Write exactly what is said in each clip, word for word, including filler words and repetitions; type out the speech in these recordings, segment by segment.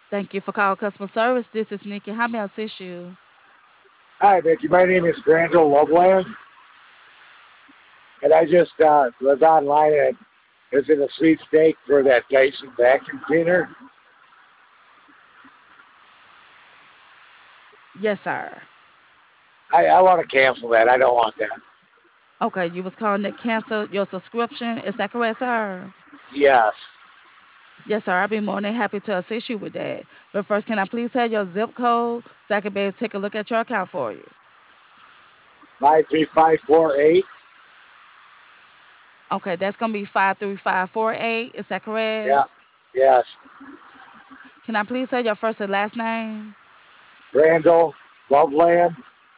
Thank you for calling customer service. This is Nikki. How may I assist you? Hi, Mickey. My name is Grandel Loveland, and I just uh, was online and was in a sweepstake for that Dyson vacuum cleaner. Yes, sir. I, I want to cancel that. I don't want that. Okay, you was calling to cancel your subscription. Is that correct, sir? Yes, Yes, sir. I'll be more than happy to assist you with that. But first, can I please have your zip code so I can be able to take a look at your account for you? five three five four eight. Okay, that's gonna be five three five four eight. Is that Yeah, correct? yes. Can I please have your first and last name? Grandel Loveland,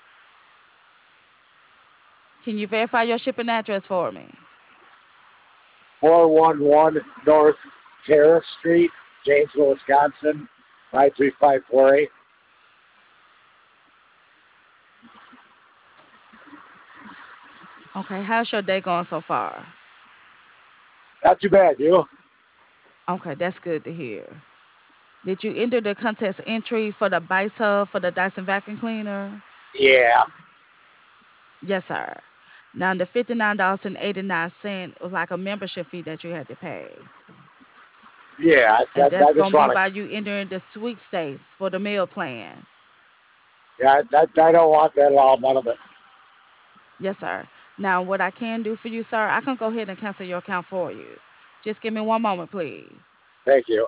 Can you verify your shipping address for me? four one one North Terrace Street, Janesville, Wisconsin, five three five four eight. Okay, how's your day going so far? Not too bad, you? Okay, that's good to hear. Did you enter the contest entry for the Bice Hub for the Dyson vacuum cleaner? Yeah, Yes, sir. Now the fifty-nine dollars and eighty-nine cents was like a membership fee that you had to pay. yeah. I, And I, I that's just gonna be want to. by you entering the sweepstakes for the meal plan. Yeah, I, I, I don't want that at all. None of it. Yes, sir. Now what I can do for you, sir, I can go ahead and cancel your account for you. Just give me one moment, please. Thank you.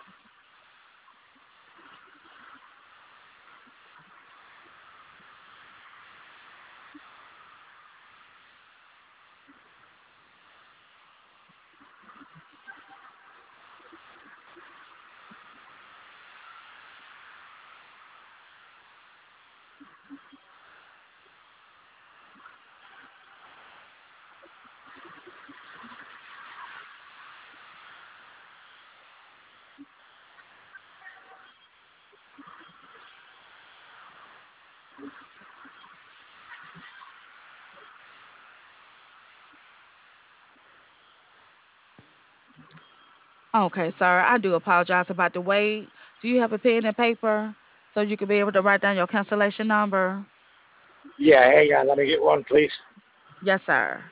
Okay, sir. I do apologize about the wait. Do you have a pen and paper so you can be able to write down your cancellation number? Yeah, hang on. Let me get one, please. Yes, sir.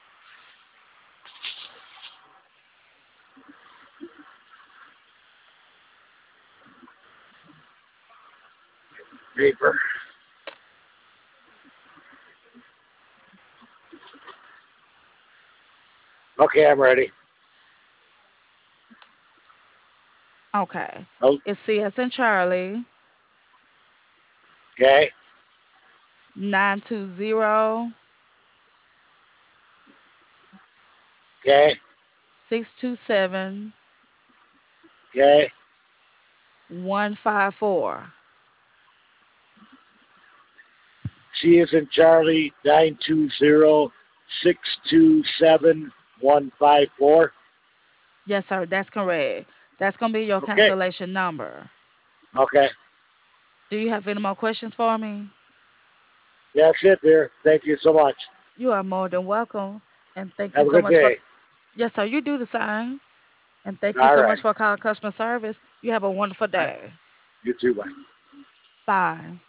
Paper. Okay, I'm ready. Okay. Oh, It's C S and Charlie, okay, nine two zero okay, six two seven okay. one five four. C is in Charlie, nine two zero six two seven one five four. Yes, sir. That's correct. That's going to be your Okay, cancellation number. okay. Do you have any more questions for me? That's it there. Thank you so much. You are more than welcome. And thank you Have a so good much for, day. yes, sir. You do the same. And thank you All so right. much for calling customer service. You have a wonderful All right. day. You too. Bye. Bye.